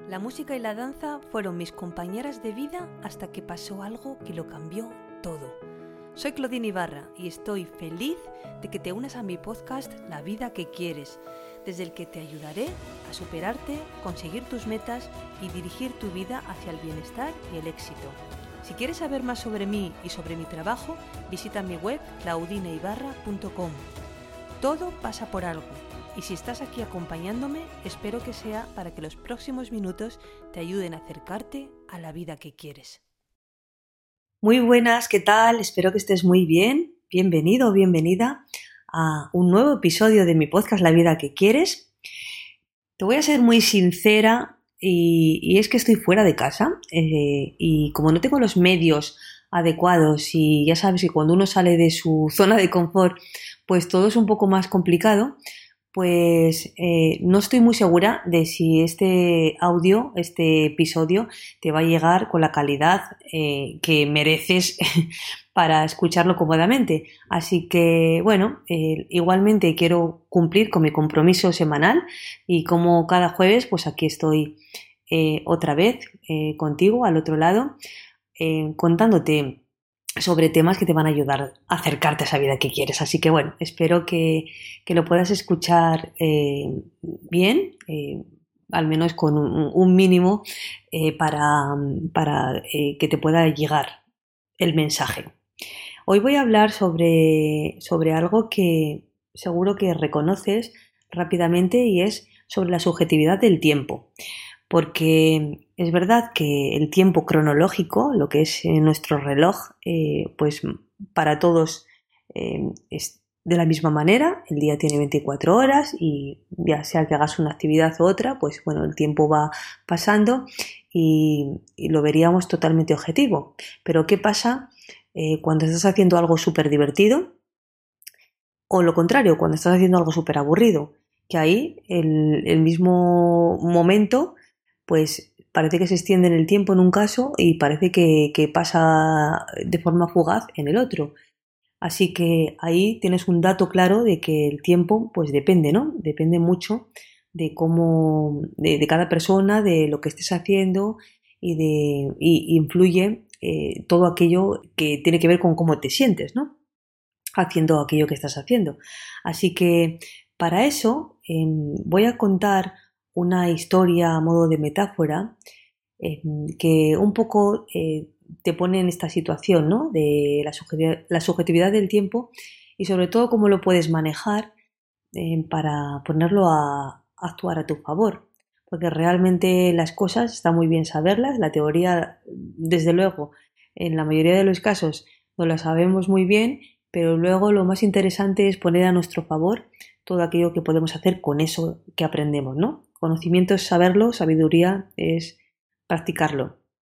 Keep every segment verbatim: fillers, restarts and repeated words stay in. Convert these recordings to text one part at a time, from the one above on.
La música y la danza fueron mis compañeras de vida hasta que pasó algo que lo cambió todo. Soy Claudine Ibarra y estoy feliz de que te unas a mi podcast La vida que quieres, desde el que te ayudaré a superarte, conseguir tus metas y dirigir tu vida hacia el bienestar y el éxito. Si quieres saber más sobre mí y sobre mi trabajo, visita mi web claudine ibarra punto com. Todo pasa por algo. Y si estás aquí acompañándome, espero que sea para que los próximos minutos te ayuden a acercarte a la vida que quieres. Muy buenas, ¿qué tal? Espero que estés muy bien. Bienvenido o bienvenida a un nuevo episodio de mi podcast La vida que quieres. Te voy a ser muy sincera y, y es que estoy fuera de casa eh, y como no tengo los medios adecuados y ya sabes que cuando uno sale de su zona de confort, pues todo es un poco más complicado. Pues eh, no estoy muy segura de si este audio, este episodio, te va a llegar con la calidad eh, que mereces para escucharlo cómodamente. Así que, bueno, eh, igualmente quiero cumplir con mi compromiso semanal y como cada jueves, pues aquí estoy eh, otra vez eh, contigo al otro lado, eh, contándote sobre temas que te van a ayudar a acercarte a esa vida que quieres. Así que bueno, espero que, que lo puedas escuchar eh, bien, eh, al menos con un, un mínimo eh, para, para eh, que te pueda llegar el mensaje. Hoy voy a hablar sobre, sobre algo que seguro que reconoces rápidamente y es sobre la subjetividad del tiempo. Porque es verdad que el tiempo cronológico, lo que es eh, nuestro reloj, eh, pues para todos eh, es de la misma manera. El día tiene veinticuatro horas y ya sea que hagas una actividad u otra, pues bueno, el tiempo va pasando y, y lo veríamos totalmente objetivo. Pero ¿qué pasa eh, cuando estás haciendo algo súper divertido? O lo contrario, cuando estás haciendo algo súper aburrido, que ahí el, el mismo momento pues parece que se extiende en el tiempo en un caso y parece que, que pasa de forma fugaz en el otro. Así que ahí tienes un dato claro de que el tiempo pues depende, ¿no? Depende mucho de cómo, de, de cada persona, de lo que estés haciendo y de y influye eh, todo aquello que tiene que ver con cómo te sientes, ¿no? Haciendo aquello que estás haciendo. Así que para eso eh, voy a contar una historia a modo de metáfora eh, que un poco eh, te pone en esta situación, ¿no? De la subjetividad, la subjetividad del tiempo y sobre todo cómo lo puedes manejar eh, para ponerlo a, a actuar a tu favor. Porque realmente las cosas está muy bien saberlas, la teoría, desde luego, en la mayoría de los casos no la sabemos muy bien, pero luego lo más interesante es poner a nuestro favor todo aquello que podemos hacer con eso que aprendemos, ¿no? Conocimiento es saberlo, sabiduría es practicarlo.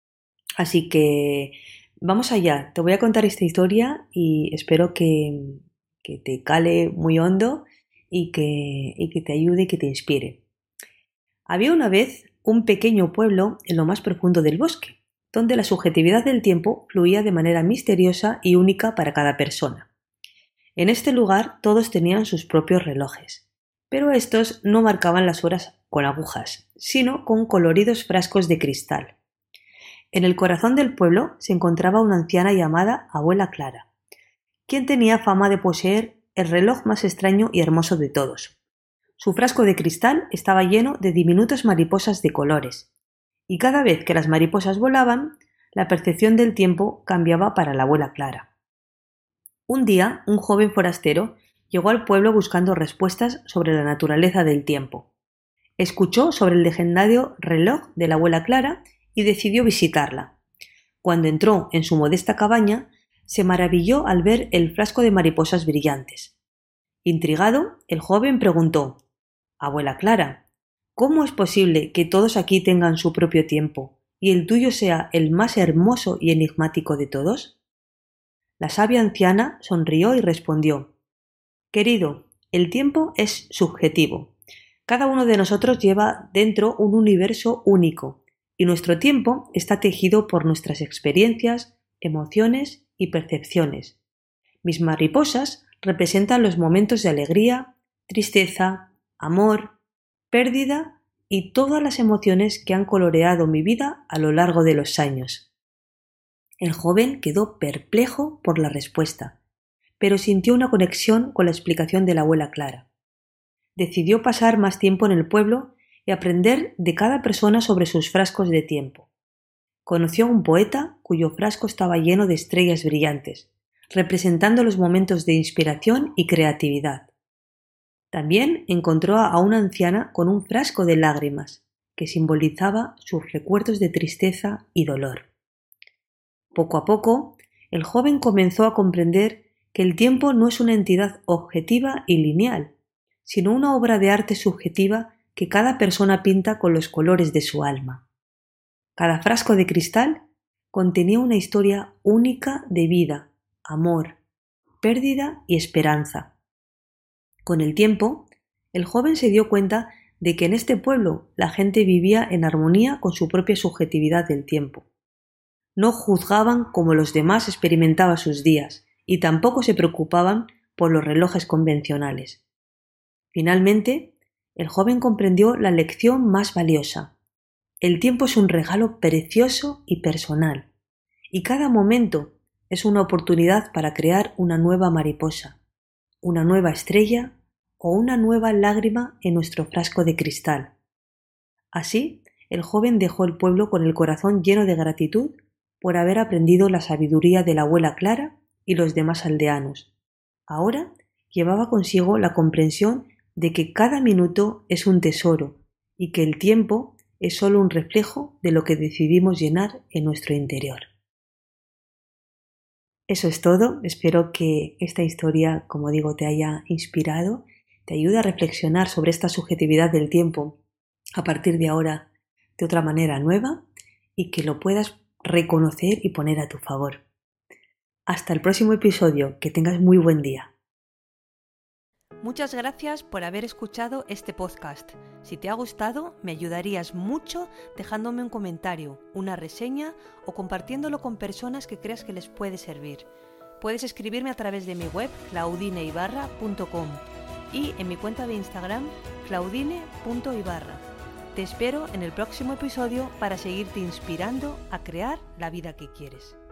Así que vamos allá, te voy a contar esta historia y espero que, que te cale muy hondo y que, y que te ayude y que te inspire. Había una vez un pequeño pueblo en lo más profundo del bosque, donde la subjetividad del tiempo fluía de manera misteriosa y única para cada persona. En este lugar todos tenían sus propios relojes, pero estos no marcaban las horas con agujas, sino con coloridos frascos de cristal. En el corazón del pueblo se encontraba una anciana llamada Abuela Clara, quien tenía fama de poseer el reloj más extraño y hermoso de todos. Su frasco de cristal estaba lleno de diminutas mariposas de colores, y cada vez que las mariposas volaban, la percepción del tiempo cambiaba para la Abuela Clara. Un día, un joven forastero llegó al pueblo buscando respuestas sobre la naturaleza del tiempo. Escuchó sobre el legendario reloj de la Abuela Clara y decidió visitarla. Cuando entró en su modesta cabaña, se maravilló al ver el frasco de mariposas brillantes. Intrigado, el joven preguntó: «Abuela Clara, ¿cómo es posible que todos aquí tengan su propio tiempo y el tuyo sea el más hermoso y enigmático de todos?» La sabia anciana sonrió y respondió: «Querido, el tiempo es subjetivo. Cada uno de nosotros lleva dentro un universo único, y nuestro tiempo está tejido por nuestras experiencias, emociones y percepciones. Mis mariposas representan los momentos de alegría, tristeza, amor, pérdida y todas las emociones que han coloreado mi vida a lo largo de los años. El joven quedó perplejo por la respuesta, pero sintió una conexión con la explicación de la abuela Clara. Decidió pasar más tiempo en el pueblo y aprender de cada persona sobre sus frascos de tiempo. Conoció a un poeta cuyo frasco estaba lleno de estrellas brillantes, representando los momentos de inspiración y creatividad. También encontró a una anciana con un frasco de lágrimas, que simbolizaba sus recuerdos de tristeza y dolor. Poco a poco, el joven comenzó a comprender que el tiempo no es una entidad objetiva y lineal, sino una obra de arte subjetiva que cada persona pinta con los colores de su alma. Cada frasco de cristal contenía una historia única de vida, amor, pérdida y esperanza. Con el tiempo, el joven se dio cuenta de que en este pueblo la gente vivía en armonía con su propia subjetividad del tiempo. No juzgaban como los demás experimentaban sus días y tampoco se preocupaban por los relojes convencionales. Finalmente, el joven comprendió la lección más valiosa. El tiempo es un regalo precioso y personal, y cada momento es una oportunidad para crear una nueva mariposa, una nueva estrella o una nueva lágrima en nuestro frasco de cristal. Así, el joven dejó el pueblo con el corazón lleno de gratitud por haber aprendido la sabiduría de la abuela Clara y los demás aldeanos. Ahora llevaba consigo la comprensión de que cada minuto es un tesoro y que el tiempo es solo un reflejo de lo que decidimos llenar en nuestro interior. Eso es todo. Espero que esta historia, como digo, te haya inspirado, te ayude a reflexionar sobre esta subjetividad del tiempo a partir de ahora de otra manera nueva y que lo puedas reconocer y poner a tu favor. Hasta el próximo episodio. Que tengas muy buen día. Muchas gracias por haber escuchado este podcast. Si te ha gustado, me ayudarías mucho dejándome un comentario, una reseña o compartiéndolo con personas que creas que les puede servir. Puedes escribirme a través de mi web claudine ibarra punto com y en mi cuenta de Instagram claudine punto ibarra. Te espero en el próximo episodio para seguirte inspirando a crear la vida que quieres.